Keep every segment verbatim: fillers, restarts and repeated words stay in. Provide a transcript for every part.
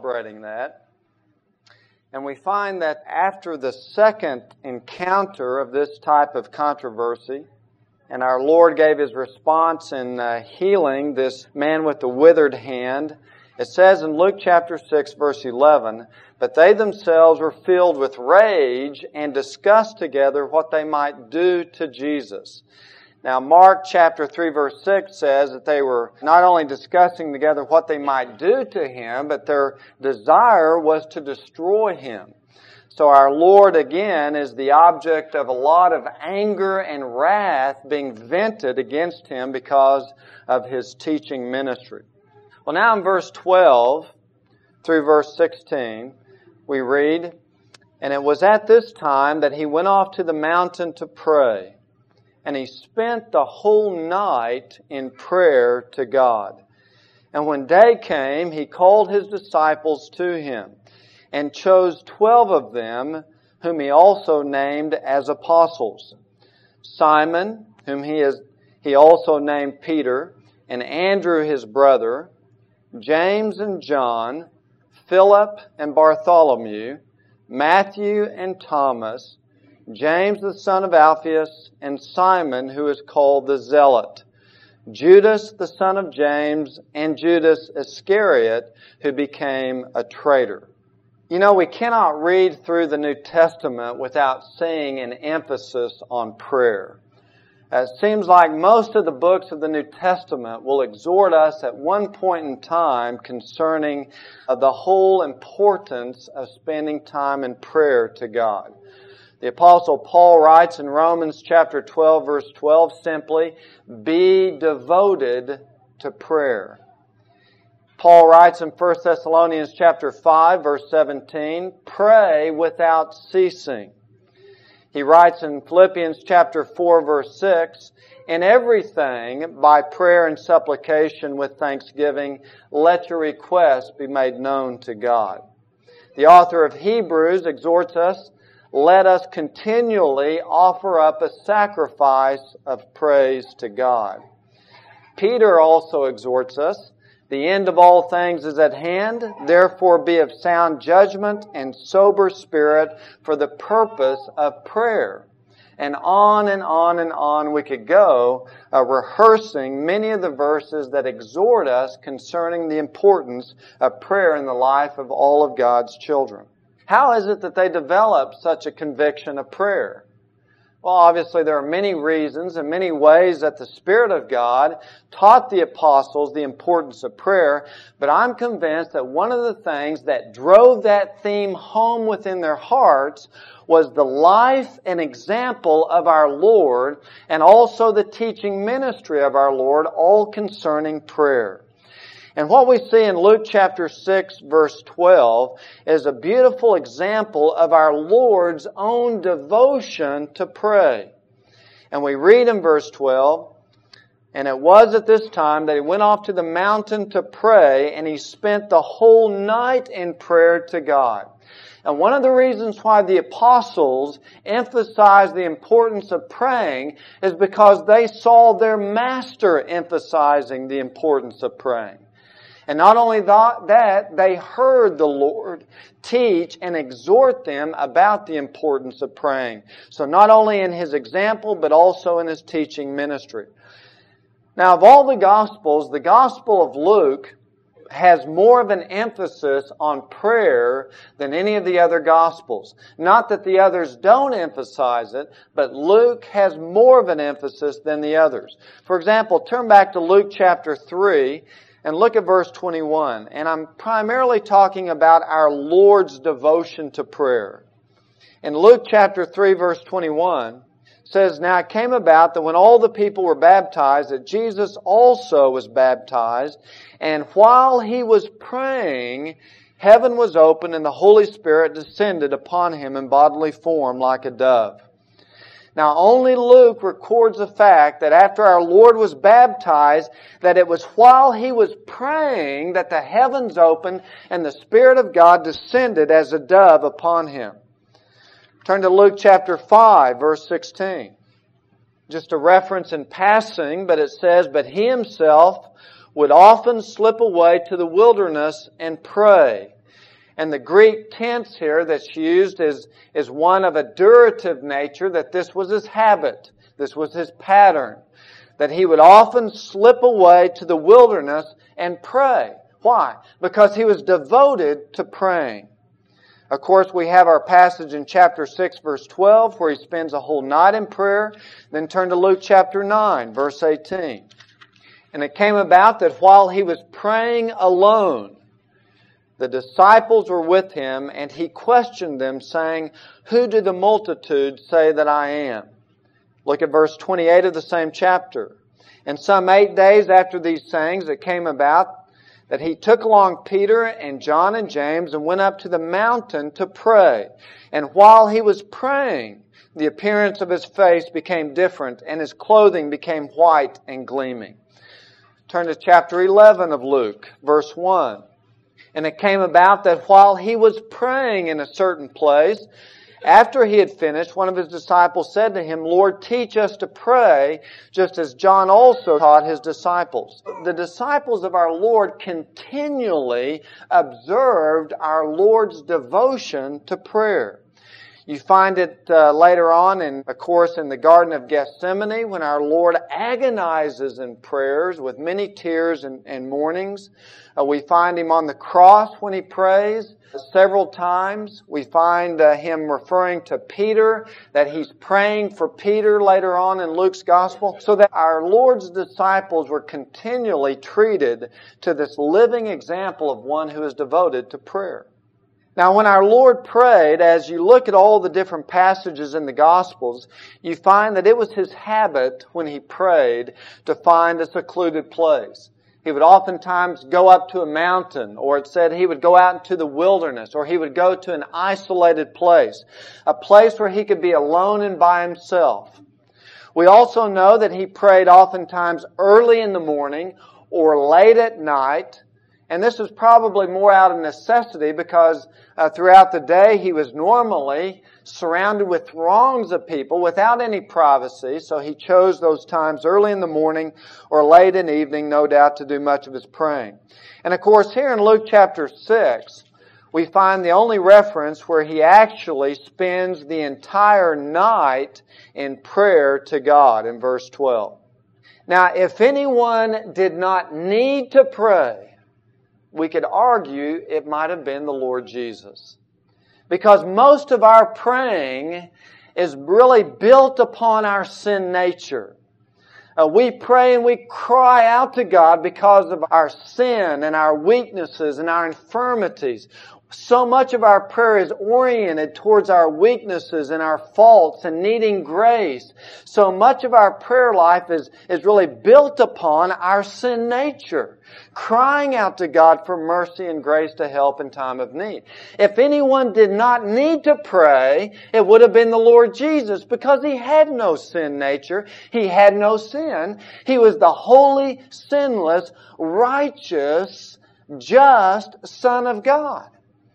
celebrating that. And we find that after the second encounter of this type of controversy, and our Lord gave His response in uh, healing this man with the withered hand, it says in Luke chapter six, verse eleven, "But they themselves were filled with rage and discussed together what they might do to Jesus." Now, Mark chapter three, verse six says that they were not only discussing together what they might do to Him, but their desire was to destroy Him. So our Lord, again, is the object of a lot of anger and wrath being vented against Him because of His teaching ministry. Well, now in verse twelve through verse sixteen, we read, "And it was at this time that He went off to the mountain to pray. And He spent the whole night in prayer to God. And when day came, He called His disciples to Him, and chose twelve of them, whom He also named as apostles. Simon, whom He is, He also named Peter, and Andrew His brother, James and John, Philip and Bartholomew, Matthew and Thomas, James the son of Alphaeus, and Simon, who is called the Zealot, Judas the son of James, and Judas Iscariot, who became a traitor." You know, we cannot read through the New Testament without seeing an emphasis on prayer. It seems like most of the books of the New Testament will exhort us at one point in time concerning the whole importance of spending time in prayer to God. The Apostle Paul writes in Romans chapter twelve, verse twelve, simply, "Be devoted to prayer." Paul writes in First Thessalonians chapter five, verse seventeen, "Pray without ceasing." He writes in Philippians chapter four, verse six, "In everything, by prayer and supplication with thanksgiving, let your requests be made known to God." The author of Hebrews exhorts us, "Let us continually offer up a sacrifice of praise to God." Peter also exhorts us, "The end of all things is at hand, therefore be of sound judgment and sober spirit for the purpose of prayer." And on and on and on we could go, uh, rehearsing many of the verses that exhort us concerning the importance of prayer in the life of all of God's children. How is it that they develop such a conviction of prayer? Well, obviously there are many reasons and many ways that the Spirit of God taught the apostles the importance of prayer, but I'm convinced that one of the things that drove that theme home within their hearts was the life and example of our Lord, and also the teaching ministry of our Lord, all concerning prayer. And what we see in Luke chapter six, verse twelve, is a beautiful example of our Lord's own devotion to pray. And we read in verse twelve, "And it was at this time that He went off to the mountain to pray, and He spent the whole night in prayer to God." And one of the reasons why the apostles emphasized the importance of praying is because they saw their Master emphasizing the importance of praying. And not only that, they heard the Lord teach and exhort them about the importance of praying. So not only in His example, but also in His teaching ministry. Now, of all the Gospels, the Gospel of Luke has more of an emphasis on prayer than any of the other Gospels. Not that the others don't emphasize it, but Luke has more of an emphasis than the others. For example, turn back to Luke chapter three, and look at verse twenty-one. And I'm primarily talking about our Lord's devotion to prayer. In Luke chapter three, verse twenty-one, says, "Now it came about that when all the people were baptized, that Jesus also was baptized. And while He was praying, heaven was opened, and the Holy Spirit descended upon Him in bodily form like a dove." Now, only Luke records the fact that after our Lord was baptized, that it was while He was praying that the heavens opened and the Spirit of God descended as a dove upon Him. Turn to Luke chapter five, verse sixteen. Just a reference in passing, but it says, "But He Himself would often slip away to the wilderness and pray, And the Greek tense here that's used is, is one of a durative nature, that this was his habit, this was his pattern, that he would often slip away to the wilderness and pray. Why? Because he was devoted to praying. Of course, we have our passage in chapter six, verse twelve, where he spends a whole night in prayer. Then turn to Luke chapter nine, verse eighteen. And it came about that while he was praying alone, the disciples were with him, and he questioned them, saying, "Who do the multitude say that I am?" Look at verse twenty-eight of the same chapter. And some eight days after these sayings, it came about that he took along Peter and John and James and went up to the mountain to pray. And while he was praying, the appearance of his face became different, and his clothing became white and gleaming. Turn to chapter eleven of Luke, verse one. And it came about that while he was praying in a certain place, after he had finished, one of his disciples said to him, "Lord, teach us to pray, just as John also taught his disciples." The disciples of our Lord continually observed our Lord's devotion to prayer. You find it uh, later on, in, of course, in the Garden of Gethsemane, when our Lord agonizes in prayers with many tears and, and mournings. Uh, we find Him on the cross when He prays several times. We find uh, Him referring to Peter, that He's praying for Peter later on in Luke's Gospel. So that our Lord's disciples were continually treated to this living example of one who is devoted to prayer. Now, when our Lord prayed, as you look at all the different passages in the Gospels, you find that it was His habit when He prayed to find a secluded place. He would oftentimes go up to a mountain, or it said He would go out into the wilderness, or He would go to an isolated place, a place where He could be alone and by Himself. We also know that He prayed oftentimes early in the morning or late at night. And this was probably more out of necessity because uh, throughout the day He was normally surrounded with throngs of people without any privacy. So He chose those times early in the morning or late in the evening, no doubt, to do much of His praying. And of course, here in Luke chapter six, we find the only reference where He actually spends the entire night in prayer to God in verse twelve. Now, if anyone did not need to pray, we could argue it might have been the Lord Jesus. Because most of our praying is really built upon our sin nature. Uh, we pray and we cry out to God because of our sin and our weaknesses and our infirmities. So much of our prayer is oriented towards our weaknesses and our faults and needing grace. So much of our prayer life is, is really built upon our sin nature, crying out to God for mercy and grace to help in time of need. If anyone did not need to pray, it would have been the Lord Jesus, because He had no sin nature. He had no sin. He was the holy, sinless, righteous, just Son of God.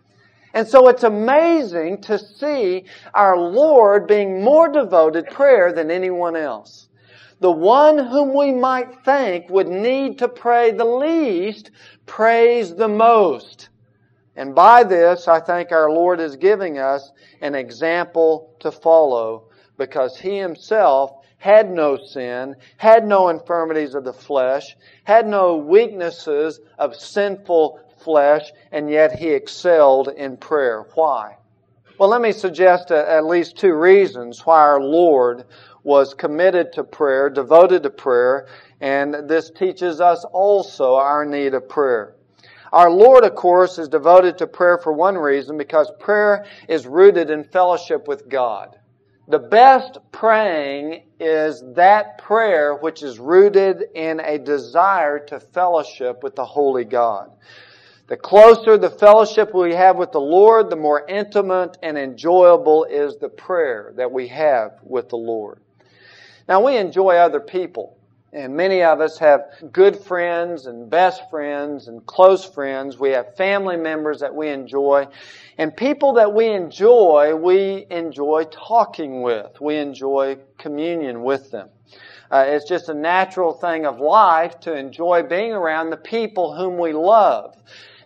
And so it's amazing to see our Lord being more devoted to prayer than anyone else. The one whom we might think would need to pray the least prays the most. And by this, I think our Lord is giving us an example to follow, because He Himself had no sin, had no infirmities of the flesh, had no weaknesses of sinful flesh, and yet He excelled in prayer. Why? Well, let me suggest at least two reasons why our Lord was committed to prayer, devoted to prayer, and this teaches us also our need of prayer. Our Lord, of course, is devoted to prayer for one reason, because prayer is rooted in fellowship with God. The best praying is that prayer which is rooted in a desire to fellowship with the Holy God. The closer the fellowship we have with the Lord, the more intimate and enjoyable is the prayer that we have with the Lord. Now, we enjoy other people, and many of us have good friends and best friends and close friends. We have family members that we enjoy, and people that we enjoy, we enjoy talking with. We enjoy communion with them. Uh, it's just a natural thing of life to enjoy being around the people whom we love.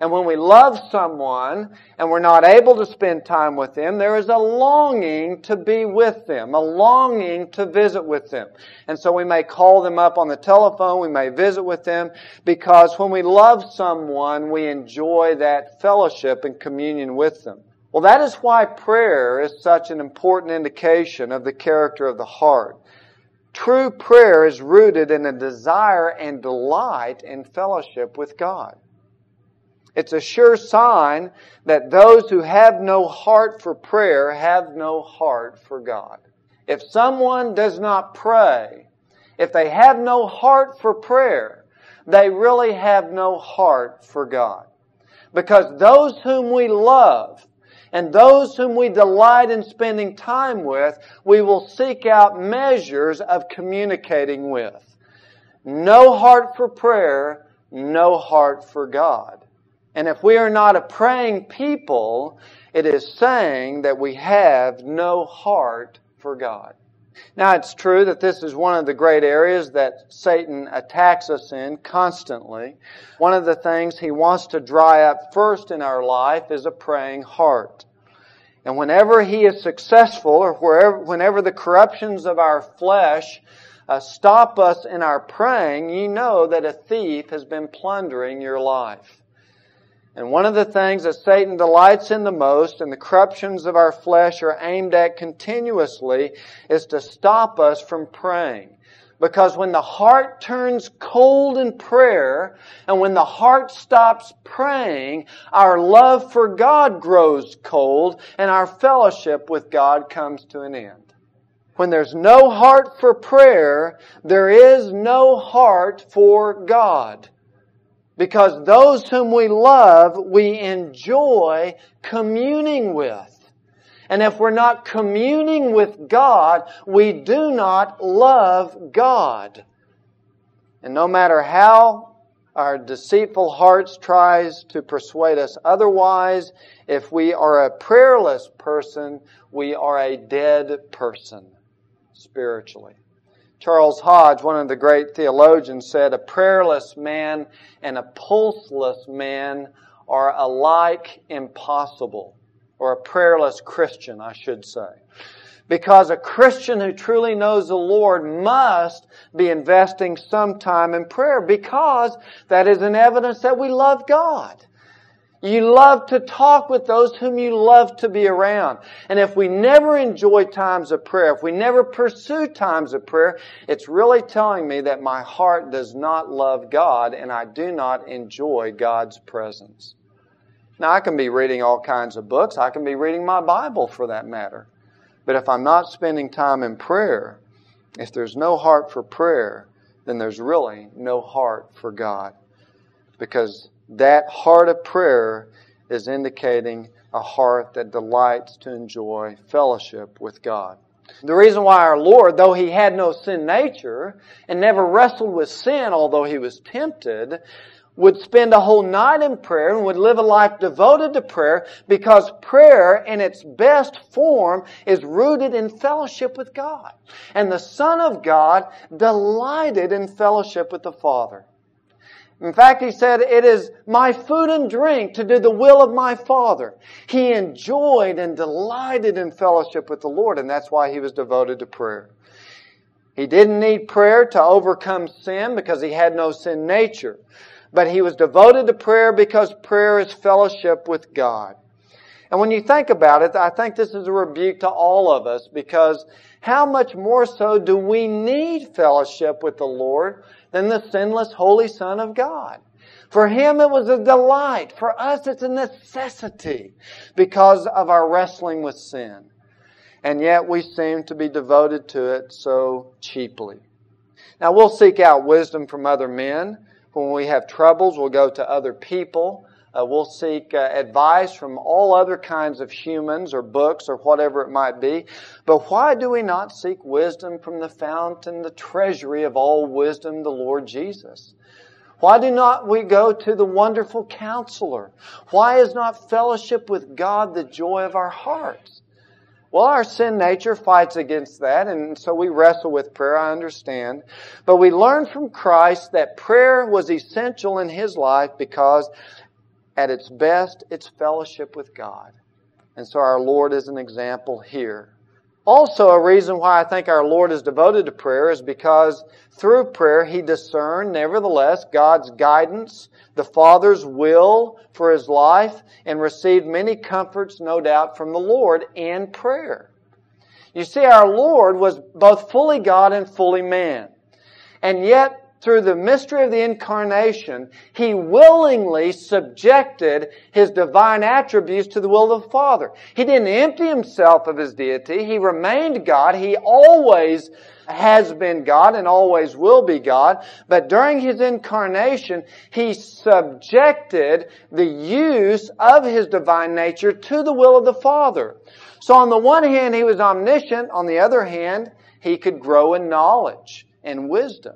And when we love someone and we're not able to spend time with them, there is a longing to be with them, a longing to visit with them. And so we may call them up on the telephone, we may visit with them, because when we love someone, we enjoy that fellowship and communion with them. Well, that is why prayer is such an important indication of the character of the heart. True prayer is rooted in a desire and delight in fellowship with God. It's a sure sign that those who have no heart for prayer have no heart for God. If someone does not pray, if they have no heart for prayer, they really have no heart for God. Because those whom we love and those whom we delight in spending time with, we will seek out measures of communicating with. No heart for prayer, no heart for God. And if we are not a praying people, it is saying that we have no heart for God. Now, it's true that this is one of the great areas that Satan attacks us in constantly. One of the things he wants to dry up first in our life is a praying heart. And whenever he is successful, or wherever, whenever the corruptions of our flesh uh, stop us in our praying, you know that a thief has been plundering your life. And one of the things that Satan delights in the most, and the corruptions of our flesh are aimed at continuously, is to stop us from praying. Because when the heart turns cold in prayer, and when the heart stops praying, our love for God grows cold, and our fellowship with God comes to an end. When there's no heart for prayer, there is no heart for God. Because those whom we love, we enjoy communing with. And if we're not communing with God, we do not love God. And no matter how our deceitful hearts tries to persuade us otherwise, if we are a prayerless person, we are a dead person spiritually. Charles Hodge, one of the great theologians, said, "A prayerless man and a pulseless man are alike impossible." Or a prayerless Christian, I should say. Because a Christian who truly knows the Lord must be investing some time in prayer, because that is an evidence that we love God. You love to talk with those whom you love to be around. And if we never enjoy times of prayer, if we never pursue times of prayer, it's really telling me that my heart does not love God and I do not enjoy God's presence. Now, I can be reading all kinds of books. I can be reading my Bible for that matter. But if I'm not spending time in prayer, if there's no heart for prayer, then there's really no heart for God. Because that heart of prayer is indicating a heart that delights to enjoy fellowship with God. The reason why our Lord, though He had no sin nature and never wrestled with sin, although He was tempted, would spend a whole night in prayer and would live a life devoted to prayer, because prayer in its best form is rooted in fellowship with God. And the Son of God delighted in fellowship with the Father. In fact, He said, "It is my food and drink to do the will of my Father." He enjoyed and delighted in fellowship with the Lord, and that's why He was devoted to prayer. He didn't need prayer to overcome sin because He had no sin nature. But He was devoted to prayer because prayer is fellowship with God. And when you think about it, I think this is a rebuke to all of us, because how much more so do we need fellowship with the Lord than the sinless, holy Son of God? For Him it was a delight. For us it's a necessity because of our wrestling with sin. And yet we seem to be devoted to it so cheaply. Now, we'll seek out wisdom from other men. When we have troubles, we'll go to other people. Uh, we'll seek uh, advice from all other kinds of humans or books or whatever it might be. But why do we not seek wisdom from the fountain, the treasury of all wisdom, the Lord Jesus? Why do not we go to the wonderful Counselor? Why is not fellowship with God the joy of our hearts? Well, our sin nature fights against that, and so we wrestle with prayer, I understand. But we learn from Christ that prayer was essential in His life because At its best, it's fellowship with God. And so our Lord is an example here. Also, a reason why I think our Lord is devoted to prayer is because through prayer He discerned, nevertheless, God's guidance, the Father's will for His life, and received many comforts, no doubt, from the Lord in prayer. You see, our Lord was both fully God and fully man. And yet, through the mystery of the Incarnation, He willingly subjected His divine attributes to the will of the Father. He didn't empty Himself of His deity. He remained God. He always has been God and always will be God. But during His Incarnation, He subjected the use of His divine nature to the will of the Father. So on the one hand, He was omniscient. On the other hand, He could grow in knowledge and wisdom.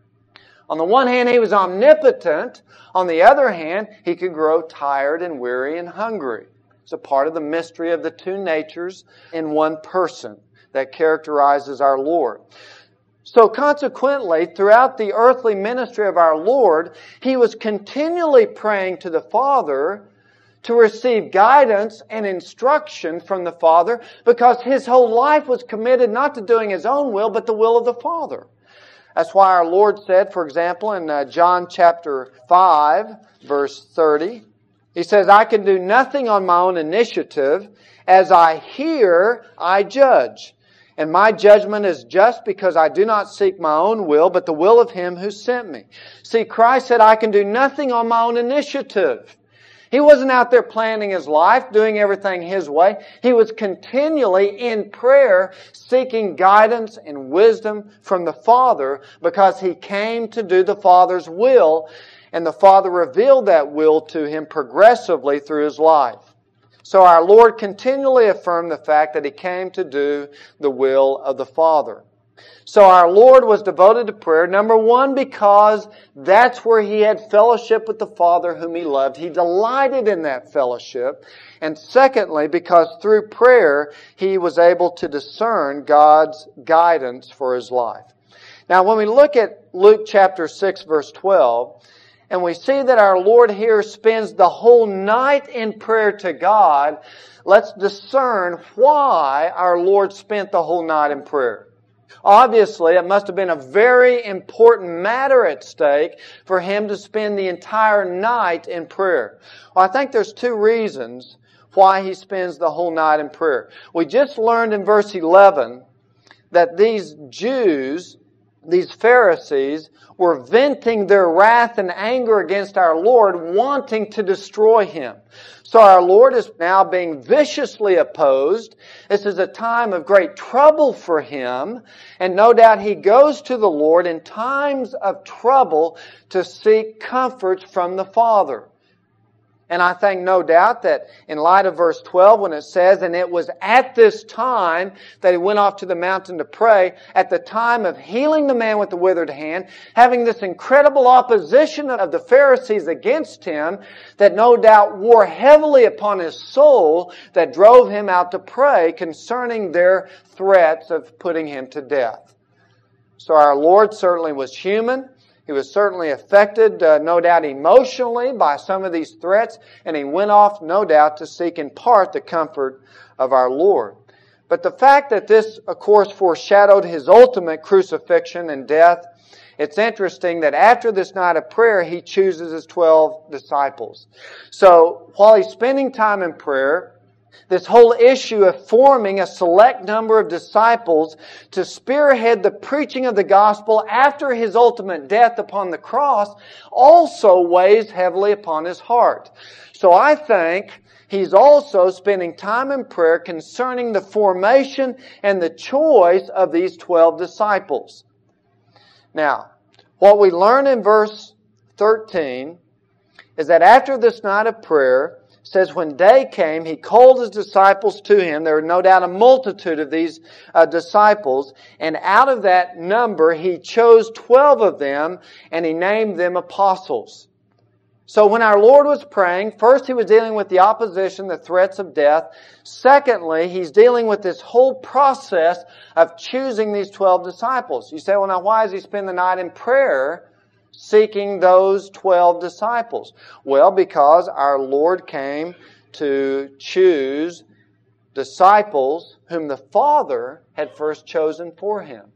On the one hand, He was omnipotent. On the other hand, He could grow tired and weary and hungry. It's a part of the mystery of the two natures in one person that characterizes our Lord. So consequently, throughout the earthly ministry of our Lord, He was continually praying to the Father to receive guidance and instruction from the Father, because His whole life was committed not to doing His own will, but the will of the Father. That's why our Lord said, for example, in uh, John chapter five, verse thirty, He says, I can do nothing on my own initiative. As I hear, I judge. And my judgment is just, because I do not seek my own will, but the will of Him who sent me. See, Christ said, I can do nothing on my own initiative. He wasn't out there planning His life, doing everything His way. He was continually in prayer, seeking guidance and wisdom from the Father, because He came to do the Father's will, and the Father revealed that will to Him progressively through His life. So our Lord continually affirmed the fact that He came to do the will of the Father. So our Lord was devoted to prayer, number one, because that's where He had fellowship with the Father whom He loved. He delighted in that fellowship. And secondly, because through prayer, He was able to discern God's guidance for His life. Now, when we look at Luke chapter six, verse twelve, and we see that our Lord here spends the whole night in prayer to God, let's discern why our Lord spent the whole night in prayer. Obviously, it must have been a very important matter at stake for Him to spend the entire night in prayer. Well, I think there's two reasons why He spends the whole night in prayer. We just learned in verse eleven that these Jews, these Pharisees, were venting their wrath and anger against our Lord, wanting to destroy Him. So our Lord is now being viciously opposed. This is a time of great trouble for Him. And no doubt He goes to the Lord in times of trouble to seek comfort from the Father. And I think no doubt that in light of verse twelve, when it says, and it was at this time that He went off to the mountain to pray, at the time of healing the man with the withered hand, having this incredible opposition of the Pharisees against Him, that no doubt wore heavily upon His soul, that drove Him out to pray concerning their threats of putting Him to death. So our Lord certainly was human. He was certainly affected, uh, no doubt emotionally, by some of these threats, and He went off, no doubt, to seek in part the comfort of our Lord. But the fact that this, of course, foreshadowed His ultimate crucifixion and death, it's interesting that after this night of prayer, He chooses His twelve disciples. So, while He's spending time in prayer, this whole issue of forming a select number of disciples to spearhead the preaching of the gospel after His ultimate death upon the cross also weighs heavily upon His heart. So I think He's also spending time in prayer concerning the formation and the choice of these twelve disciples. Now, what we learn in verse thirteen is that after this night of prayer, says when day came, He called His disciples to Him. There were no doubt a multitude of these uh, disciples. And out of that number, He chose twelve of them and He named them apostles. So when our Lord was praying, first He was dealing with the opposition, the threats of death. Secondly, He's dealing with this whole process of choosing these twelve disciples. You say, well, now why does He spend the night in prayer seeking those twelve disciples? Well, because our Lord came to choose disciples whom the Father had first chosen for Him.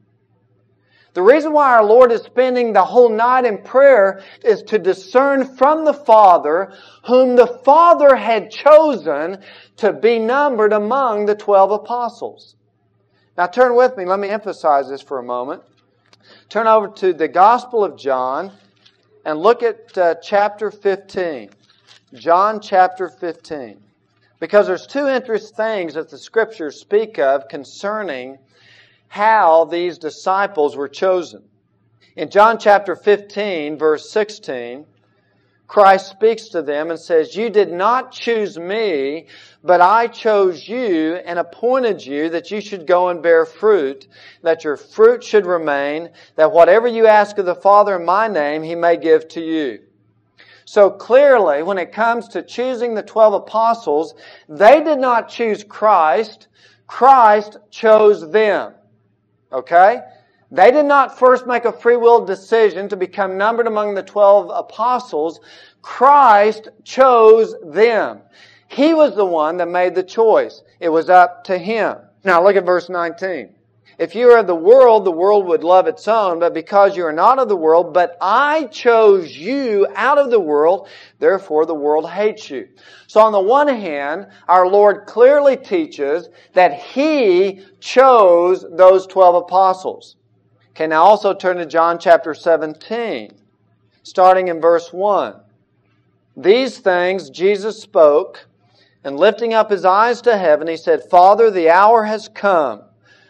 The reason why our Lord is spending the whole night in prayer is to discern from the Father whom the Father had chosen to be numbered among the twelve apostles. Now turn with me. Let me emphasize this for a moment. Turn over to the Gospel of John and look at uh, chapter fifteen. John chapter fifteen. Because there's two interesting things that the Scriptures speak of concerning how these disciples were chosen. In John chapter fifteen, verse sixteen, Christ speaks to them and says, "You did not choose me, but I chose you and appointed you that you should go and bear fruit, that your fruit should remain, that whatever you ask of the Father in my name, He may give to you." So clearly, when it comes to choosing the twelve apostles, they did not choose Christ. Christ chose them. Okay? They did not first make a free will decision to become numbered among the twelve apostles. Christ chose them. He was the one that made the choice. It was up to Him. Now look at verse nineteen. "If you are of the world, the world would love its own, but because you are not of the world, but I chose you out of the world, therefore the world hates you." So on the one hand, our Lord clearly teaches that He chose those twelve apostles. Okay, now also turn to John chapter seventeen, starting in verse one. "These things Jesus spoke, and lifting up His eyes to heaven, He said, Father, the hour has come.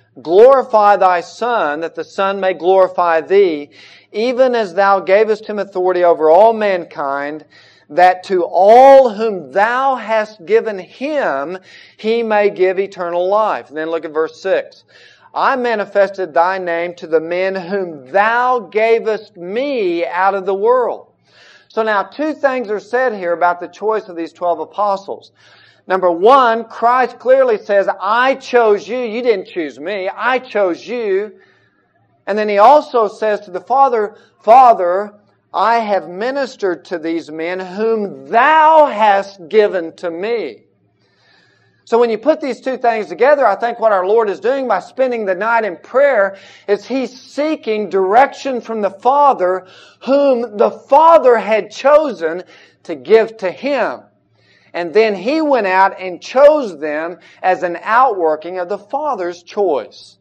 Glorify Thy Son, that the Son may glorify Thee, even as Thou gavest Him authority over all mankind, that to all whom Thou hast given Him, He may give eternal life." And then look at verse six. "I manifested Thy name to the men whom Thou gavest me out of the world." So now two things are said here about the choice of these twelve apostles. Number one, Christ clearly says, "I chose you. You didn't choose me. I chose you." And then He also says to the Father, "Father, I have ministered to these men whom Thou hast given to me." So when you put these two things together, I think what our Lord is doing by spending the night in prayer is He's seeking direction from the Father whom the Father had chosen to give to Him. And then He went out and chose them as an outworking of the Father's choice.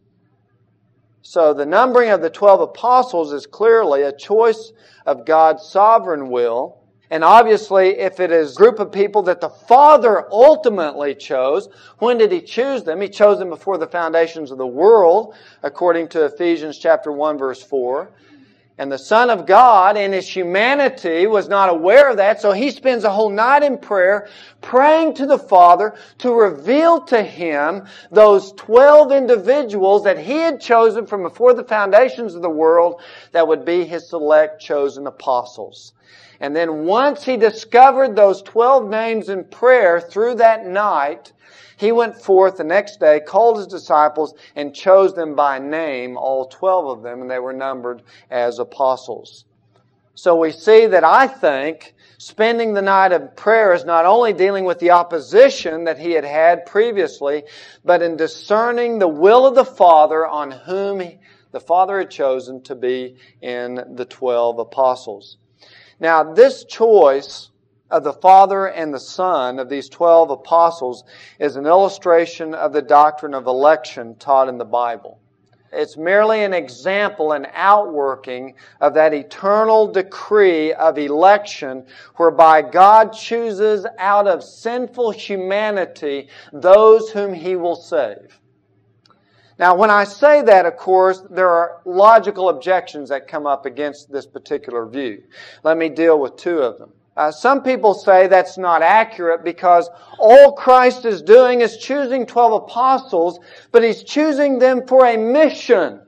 So the numbering of the twelve apostles is clearly a choice of God's sovereign will. And obviously, if it is a group of people that the Father ultimately chose, when did He choose them? He chose them before the foundations of the world, according to Ephesians chapter one, verse four. And the Son of God in His humanity was not aware of that, so He spends a whole night in prayer praying to the Father to reveal to Him those twelve individuals that He had chosen from before the foundations of the world that would be His select chosen apostles. And then once He discovered those twelve names in prayer through that night, He went forth the next day, called His disciples, and chose them by name, all twelve of them, and they were numbered as apostles. So we see that I think spending the night of prayer is not only dealing with the opposition that He had had previously, but in discerning the will of the Father on whom the Father had chosen to be in the twelve apostles. Now, this choice of the Father and the Son of these twelve apostles is an illustration of the doctrine of election taught in the Bible. It's merely an example, an outworking of that eternal decree of election whereby God chooses out of sinful humanity those whom He will save. Now, when I say that, of course, there are logical objections that come up against this particular view. Let me deal with two of them. Uh, some people say that's not accurate because all Christ is doing is choosing twelve apostles, but He's choosing them for a mission.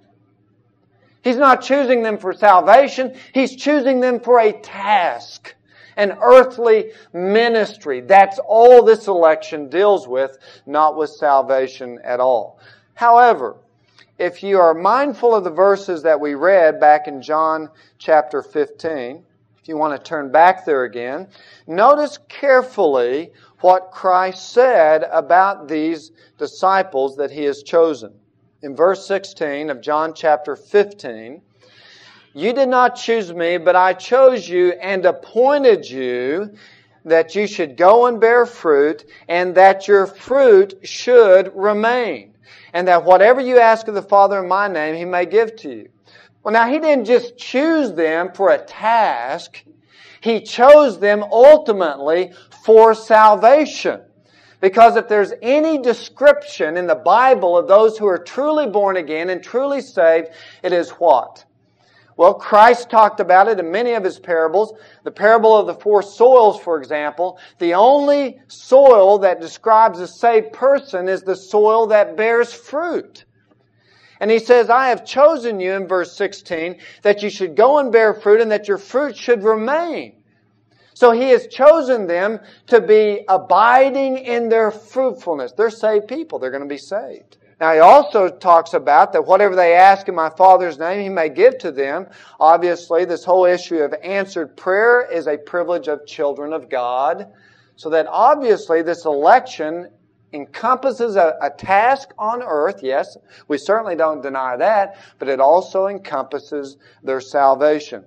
He's not choosing them for salvation. He's choosing them for a task, an earthly ministry. That's all this election deals with, not with salvation at all. However, if you are mindful of the verses that we read back in John chapter fifteen, if you want to turn back there again, notice carefully what Christ said about these disciples that He has chosen. In verse sixteen of John chapter fifteen, "You did not choose me, but I chose you and appointed you that you should go and bear fruit, and that your fruit should remain, and that whatever you ask of the Father in my name, He may give to you." Well, now, He didn't just choose them for a task. He chose them ultimately for salvation. Because if there's any description in the Bible of those who are truly born again and truly saved, it is what? Well, Christ talked about it in many of His parables. The parable of the four soils, for example, the only soil that describes a saved person is the soil that bears fruit. And He says, "I have chosen you," in verse sixteen, "that you should go and bear fruit and that your fruit should remain." So He has chosen them to be abiding in their fruitfulness. They're saved people. They're going to be saved. Now, He also talks about that whatever they ask in my Father's name, He may give to them. Obviously, this whole issue of answered prayer is a privilege of children of God. So that obviously this election encompasses a, a task on earth. Yes, we certainly don't deny that, but it also encompasses their salvation.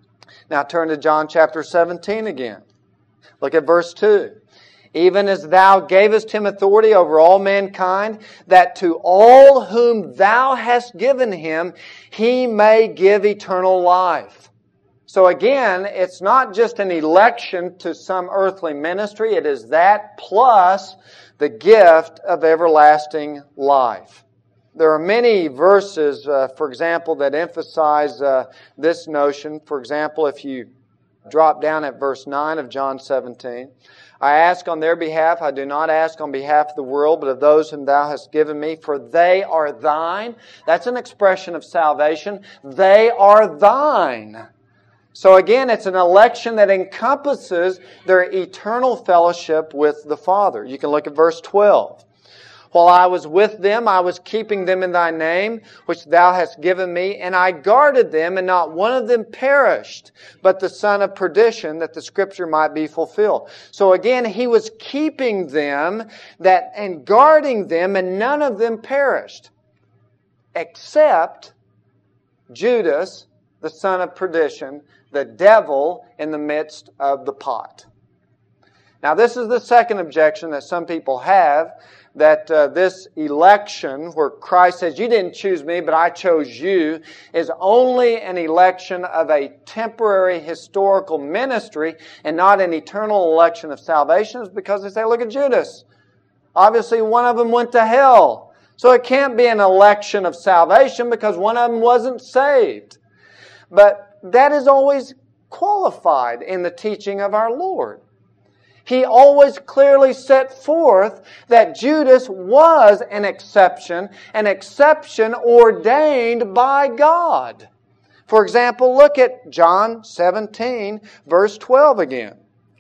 Now turn to John chapter seventeen again. Look at verse two. "Even as thou gavest him authority over all mankind, that to all whom thou hast given him, he may give eternal life." So again, it's not just an election to some earthly ministry. It is that plus the gift of everlasting life. There are many verses, uh, for example, that emphasize uh, this notion. For example, if you drop down at verse nine of John seventeen, "I ask on their behalf, I do not ask on behalf of the world, but of those whom thou hast given me, for they are thine." That's an expression of salvation. They are thine. So again, it's an election that encompasses their eternal fellowship with the Father. You can look at verse twelve. "While I was with them, I was keeping them in thy name, which thou hast given me, and I guarded them, and not one of them perished, but the son of perdition, that the scripture might be fulfilled." So again, He was keeping them that and guarding them, and none of them perished, except Judas, the son of perdition, the devil in the midst of the pot. Now, this is the second objection that some people have, that uh, this election where Christ says, "You didn't choose me, but I chose you," is only an election of a temporary historical ministry and not an eternal election of salvation, is because they say, look at Judas. Obviously, one of them went to hell. So it can't be an election of salvation because one of them wasn't saved. But that is always qualified in the teaching of our Lord. He always clearly set forth that Judas was an exception, an exception ordained by God. For example, look at John seventeen, verse twelve again.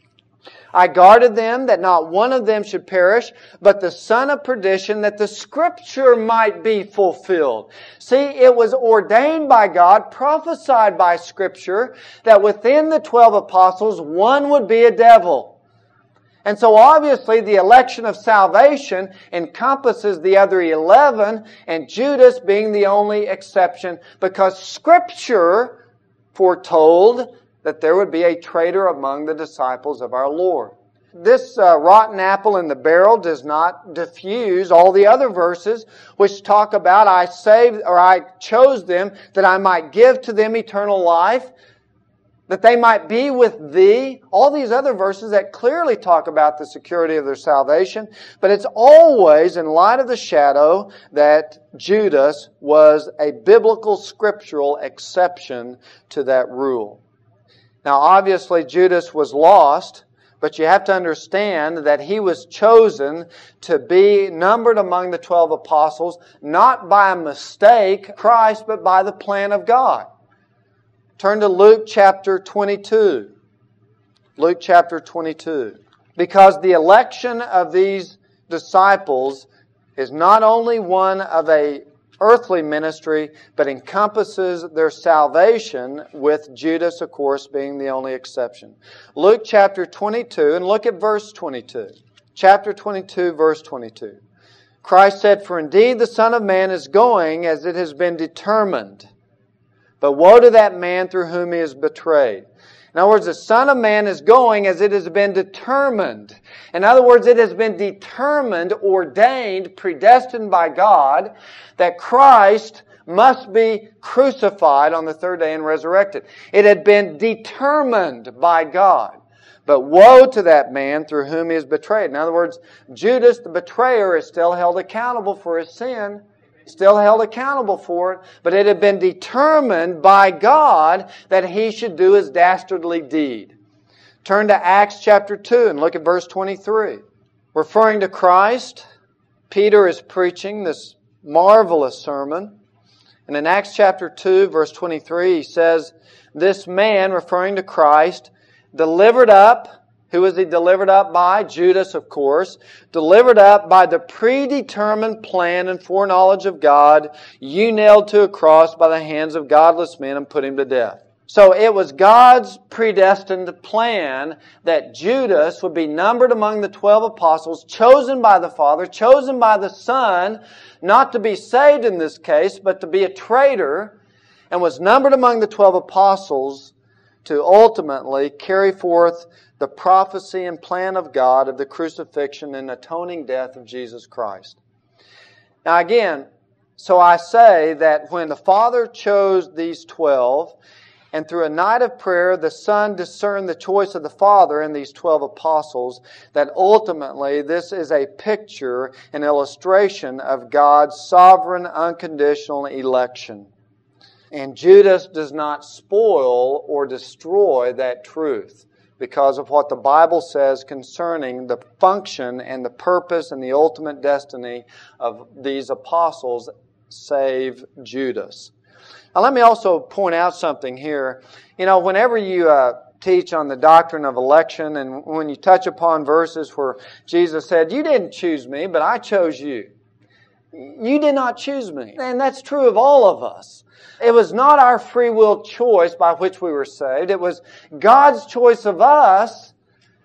"I guarded them that not one of them should perish, but the son of perdition, that the scripture might be fulfilled." See, it was ordained by God, prophesied by Scripture, that within the twelve apostles, one would be a devil. And so obviously the election of salvation encompasses the other eleven, and Judas being the only exception, because Scripture foretold that there would be a traitor among the disciples of our Lord. This uh, rotten apple in the barrel does not diffuse all the other verses which talk about, "I saved," or "I chose them that I might give to them eternal life, that they might be with Thee." All these other verses that clearly talk about the security of their salvation. But it's always in light of the shadow that Judas was a biblical scriptural exception to that rule. Now obviously Judas was lost, but you have to understand that he was chosen to be numbered among the twelve apostles, not by a mistake, Christ, but by the plan of God. Turn to Luke chapter twenty-two. Luke chapter twenty-two. Because the election of these disciples is not only one of a earthly ministry, but encompasses their salvation, with Judas, of course, being the only exception. Luke chapter twenty-two, and look at verse twenty-two. Chapter twenty-two, verse twenty-two. Christ said, "For indeed the Son of Man is going as it has been determined. But woe to that man through whom he is betrayed." In other words, the Son of Man is going as it has been determined. In other words, it has been determined, ordained, predestined by God that Christ must be crucified on the third day and resurrected. It had been determined by God. But woe to that man through whom he is betrayed. In other words, Judas, the betrayer, is still held accountable for his sin. Still held accountable for it, but it had been determined by God that he should do his dastardly deed. Turn to Acts chapter two and look at verse twenty-three. Referring to Christ, Peter is preaching this marvelous sermon. And in Acts chapter two, verse twenty-three, he says, "This man," referring to Christ, "delivered up," who was he delivered up by? Judas, of course. "Delivered up by the predetermined plan and foreknowledge of God, you nailed to a cross by the hands of godless men and put him to death." So it was God's predestined plan that Judas would be numbered among the twelve apostles, chosen by the Father, chosen by the Son, not to be saved in this case, but to be a traitor, and was numbered among the twelve apostles to ultimately carry forth the prophecy and plan of God of the crucifixion and atoning death of Jesus Christ. Now again, so I say that when the Father chose these twelve, and through a night of prayer, the Son discerned the choice of the Father in these twelve apostles, that ultimately this is a picture, an illustration of God's sovereign, unconditional election. And Judas does not spoil or destroy that truth, because of what the Bible says concerning the function and the purpose and the ultimate destiny of these apostles, save Judas. Now let me also point out something here. You know, whenever you uh, teach on the doctrine of election, and when you touch upon verses where Jesus said, "You didn't choose me, but I chose you." You did not choose me. And that's true of all of us. It was not our free will choice by which we were saved. It was God's choice of us,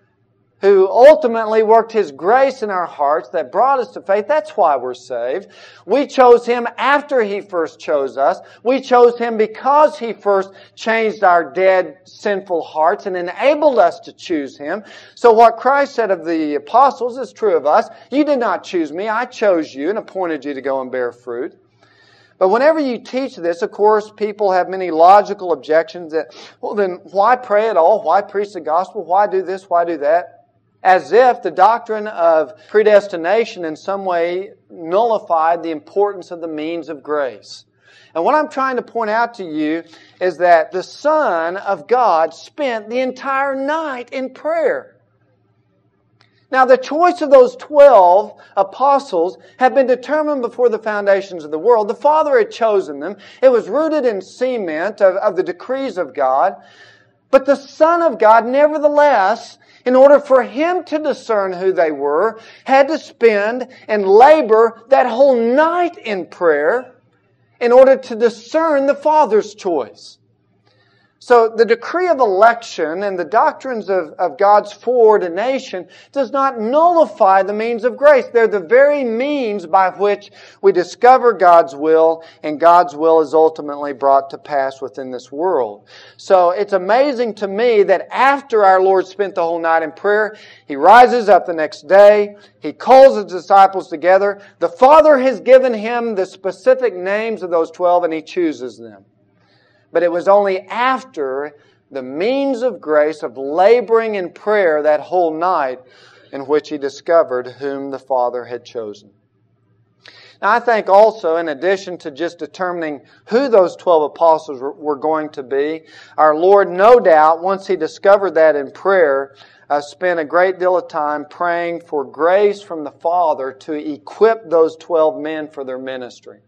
who ultimately worked His grace in our hearts that brought us to faith. That's why we're saved. We chose Him after He first chose us. We chose Him because He first changed our dead, sinful hearts and enabled us to choose Him. So what Christ said of the apostles is true of us. You did not choose me. I chose you and appointed you to go and bear fruit. But whenever you teach this, of course, people have many logical objections that, well, then why pray at all? Why preach the gospel? Why do this? Why do that? As if the doctrine of predestination in some way nullified the importance of the means of grace. And what I'm trying to point out to you is that the Son of God spent the entire night in prayer. Now, the choice of those twelve apostles had been determined before the foundations of the world. The Father had chosen them. It was rooted in cement of, of the decrees of God. But the Son of God, nevertheless, in order for Him to discern who they were, had to spend and labor that whole night in prayer in order to discern the Father's choice. So the decree of election and the doctrines of, of God's foreordination does not nullify the means of grace. They're the very means by which we discover God's will, and God's will is ultimately brought to pass within this world. So it's amazing to me that after our Lord spent the whole night in prayer, He rises up the next day, He calls His disciples together. The Father has given Him the specific names of those twelve, and He chooses them. But it was only after the means of grace of laboring in prayer that whole night in which He discovered whom the Father had chosen. Now I think also, in addition to just determining who those twelve apostles were going to be, our Lord, no doubt, once He discovered that in prayer, uh, spent a great deal of time praying for grace from the Father to equip those twelve men for their ministry.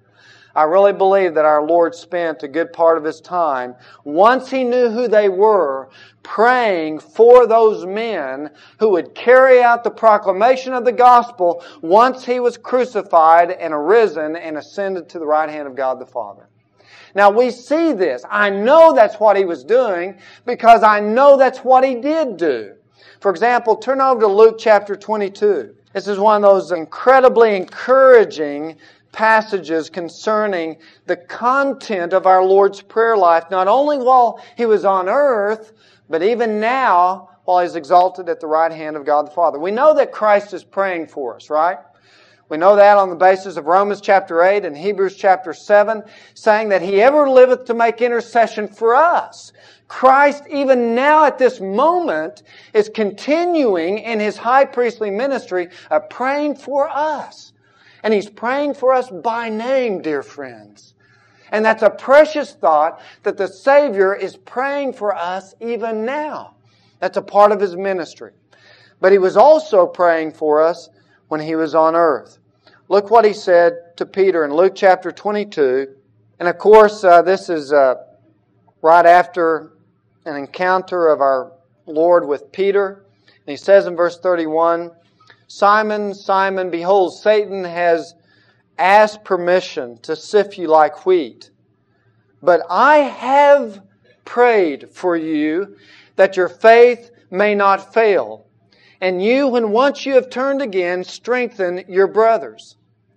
I really believe that our Lord spent a good part of His time, once He knew who they were, praying for those men who would carry out the proclamation of the gospel once He was crucified and arisen and ascended to the right hand of God the Father. Now we see this. I know that's what He was doing because I know that's what He did do. For example, turn over to Luke chapter twenty-two. This is one of those incredibly encouraging passages concerning the content of our Lord's prayer life, not only while He was on earth, but even now while He's exalted at the right hand of God the Father. We know that Christ is praying for us, right? We know that on the basis of Romans chapter eight and Hebrews chapter seven, saying that He ever liveth to make intercession for us. Christ, even now at this moment, is continuing in His high priestly ministry of praying for us. And He's praying for us by name, dear friends. And that's a precious thought that the Savior is praying for us even now. That's a part of His ministry. But He was also praying for us when He was on earth. Look what He said to Peter in Luke chapter twenty-two. And of course, uh, this is uh, right after an encounter of our Lord with Peter. And He says in verse thirty-one, Simon, Simon, behold, Satan has asked permission to sift you like wheat. But I have prayed for you that your faith may not fail. And you, when once you have turned again, strengthen your brothers.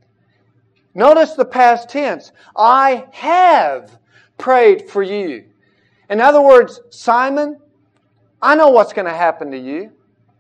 Notice the past tense. I have prayed for you. In other words, Simon, I know what's going to happen to you.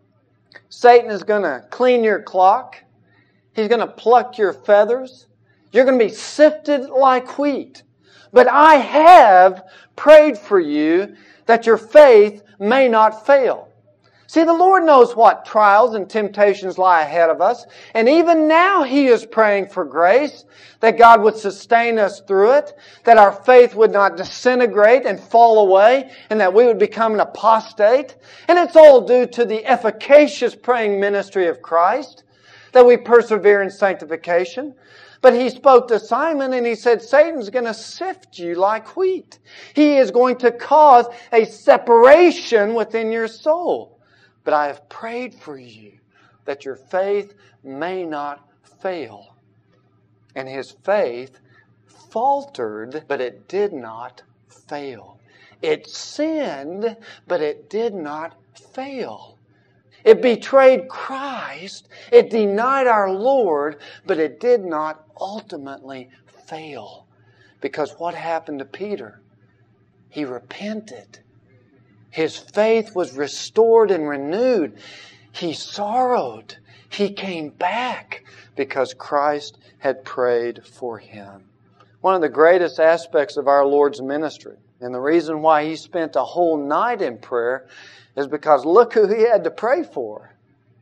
Satan is going to clean your clock. He's going to pluck your feathers. You're going to be sifted like wheat. But I have prayed for you that your faith may not fail. See, the Lord knows what trials and temptations lie ahead of us. And even now He is praying for grace, that God would sustain us through it, that our faith would not disintegrate and fall away, and that we would become an apostate. And it's all due to the efficacious praying ministry of Christ, that we persevere in sanctification. But He spoke to Simon and He said, Satan's going to sift you like wheat. He is going to cause a separation within your soul. But I have prayed for you that your faith may not fail. And his faith faltered, but it did not fail. It sinned, but it did not fail. It betrayed Christ. It denied our Lord, but it did not ultimately fail. Because what happened to Peter? He repented. His faith was restored and renewed. He sorrowed. He came back because Christ had prayed for him. One of the greatest aspects of our Lord's ministry, and the reason why He spent a whole night in prayer, is because look who He had to pray for.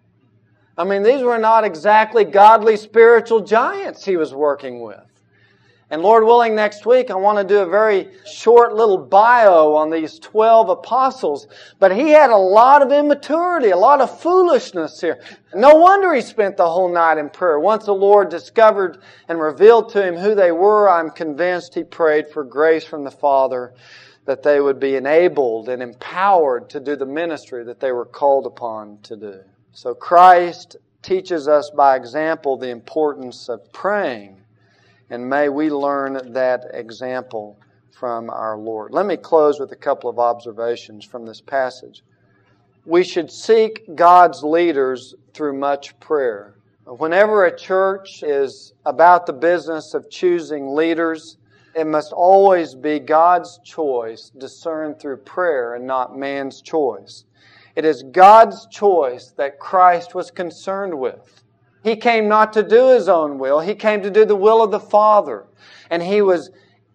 I mean, these were not exactly godly spiritual giants He was working with. And Lord willing, next week I want to do a very short little bio on these twelve apostles. But he had a lot of immaturity, a lot of foolishness here. No wonder he spent the whole night in prayer. Once the Lord discovered and revealed to him who they were, I'm convinced he prayed for grace from the Father that they would be enabled and empowered to do the ministry that they were called upon to do. So Christ teaches us by example the importance of praying. And may we learn that example from our Lord. Let me close with a couple of observations from this passage. We should seek God's leaders through much prayer. Whenever a church is about the business of choosing leaders, it must always be God's choice discerned through prayer and not man's choice. It is God's choice that Christ was concerned with. He came not to do His own will. He came to do the will of the Father. And He was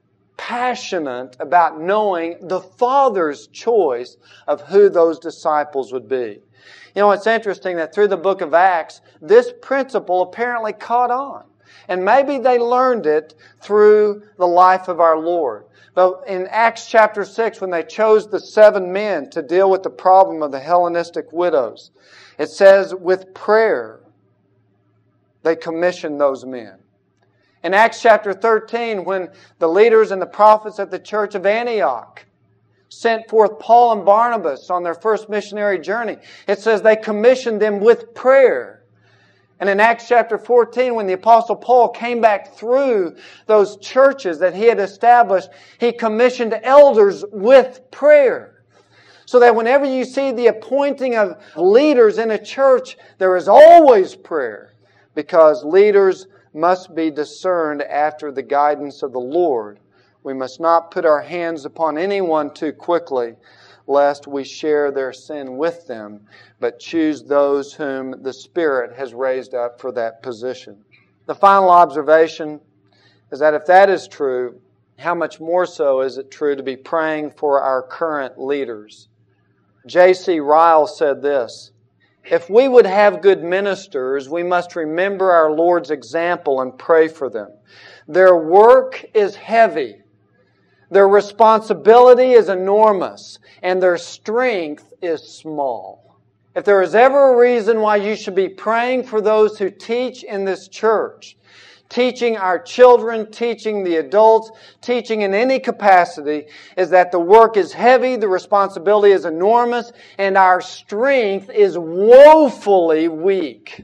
passionate about knowing the Father's choice of who those disciples would be. You know, it's interesting that through the book of Acts, this principle apparently caught on. And maybe they learned it through the life of our Lord. But in Acts chapter six, when they chose the seven men to deal with the problem of the Hellenistic widows, it says, with prayer, they commissioned those men. In Acts chapter thirteen, when the leaders and the prophets of the church of Antioch sent forth Paul and Barnabas on their first missionary journey, it says they commissioned them with prayer. And in Acts chapter fourteen, when the Apostle Paul came back through those churches that he had established, he commissioned elders with prayer. So that whenever you see the appointing of leaders in a church, there is always prayer, because leaders must be discerned after the guidance of the Lord. We must not put our hands upon anyone too quickly, lest we share their sin with them, but choose those whom the Spirit has raised up for that position. The final observation is that if that is true, how much more so is it true to be praying for our current leaders? J C Ryle said this: if we would have good ministers, we must remember our Lord's example and pray for them. Their work is heavy. Their responsibility is enormous, and their strength is small. If there is ever a reason why you should be praying for those who teach in this church, teaching our children, teaching the adults, teaching in any capacity, is that the work is heavy, the responsibility is enormous, and our strength is woefully weak.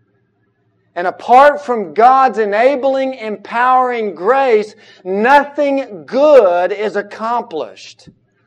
And apart from God's enabling, empowering grace, nothing good is accomplished.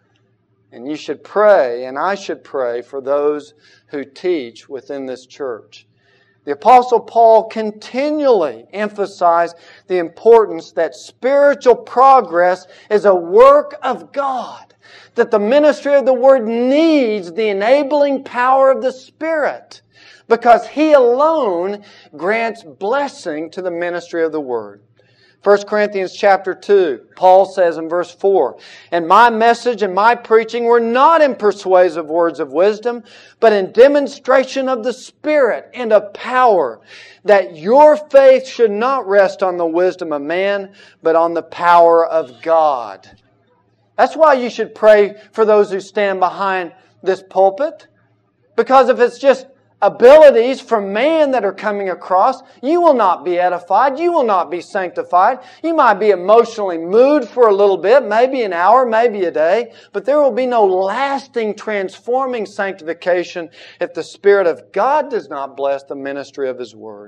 And you should pray, and I should pray, for those who teach within this church. The Apostle Paul continually emphasized the importance that spiritual progress is a work of God, that the ministry of the Word needs the enabling power of the Spirit, because He alone grants blessing to the ministry of the Word. First Corinthians chapter two, Paul says in verse four, "And my message and my preaching were not in persuasive words of wisdom, but in demonstration of the Spirit and of power, that your faith should not rest on the wisdom of man, but on the power of God." That's why you should pray for those who stand behind this pulpit. Because if it's just abilities from man that are coming across, you will not be edified. You will not be sanctified. You might be emotionally moved for a little bit, maybe an hour, maybe a day, but there will be no lasting, transforming sanctification if the Spirit of God does not bless the ministry of His Word.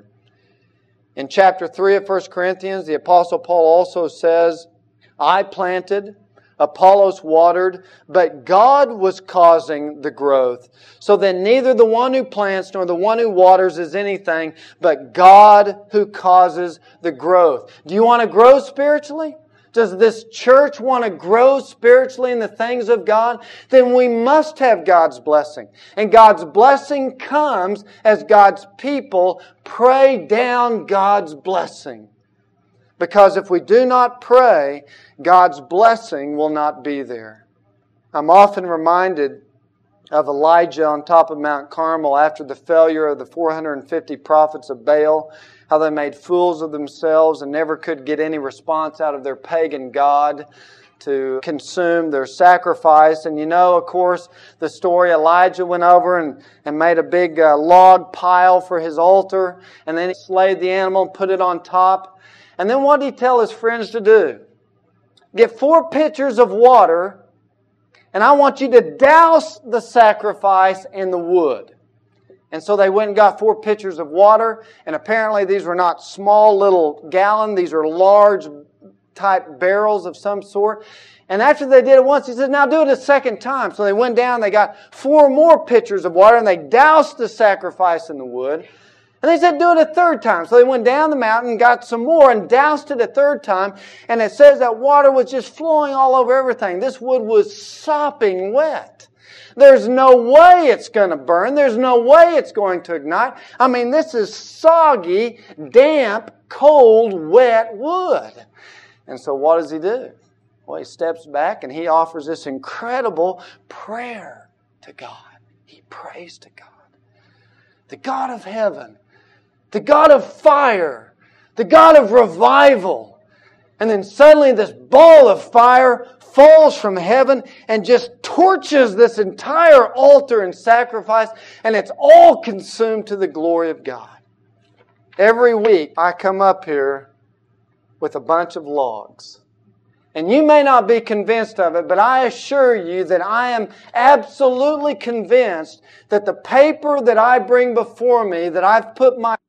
In chapter three of First Corinthians, the Apostle Paul also says, "I planted, Apollos watered, but God was causing the growth. So then neither the one who plants nor the one who waters is anything, but God who causes the growth." Do you want to grow spiritually? Does this church want to grow spiritually in the things of God? Then we must have God's blessing. And God's blessing comes as God's people pray down God's blessing. Because if we do not pray, God's blessing will not be there. I'm often reminded of Elijah on top of Mount Carmel after the failure of the four hundred fifty prophets of Baal, how they made fools of themselves and never could get any response out of their pagan god to consume their sacrifice. And you know, of course, the story, Elijah went over and, and made a big uh, log pile for his altar, and then he slayed the animal and put it on top. And then what did he tell his friends to do? Get four pitchers of water, and I want you to douse the sacrifice in the wood. And so they went and got four pitchers of water, and apparently these were not small little gallon, these are large type barrels of some sort. And after they did it once, he said, "Now do it a second time." So they went down, they got four more pitchers of water, and they doused the sacrifice in the wood. And they said, "Do it a third time." So they went down the mountain and got some more and doused it a third time. And it says that water was just flowing all over everything. This wood was sopping wet. There's no way it's going to burn. There's no way it's going to ignite. I mean, this is soggy, damp, cold, wet wood. And so what does he do? Well, he steps back and he offers this incredible prayer to God. He prays to God. The God of heaven, the God of fire, the God of revival. And then suddenly this ball of fire falls from heaven and just torches this entire altar and sacrifice, and it's all consumed to the glory of God. Every week I come up here with a bunch of logs. And you may not be convinced of it, but I assure you that I am absolutely convinced that the paper that I bring before me, that I've put my